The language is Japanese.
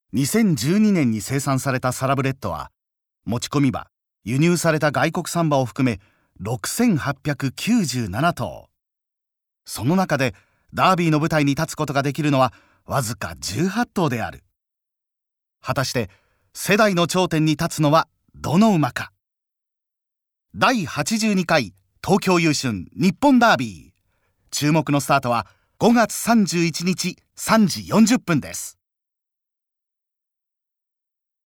2012年に生産されたサラブレッドは、持ち込み馬、輸入された外国産馬を含め6897頭。その中でダービーの舞台に立つことができるのはわずか18頭である。果たして世代の頂点に立つのはどの馬か。第82回東京優駿日本ダービー。注目のスタートは5月31日3時40分です。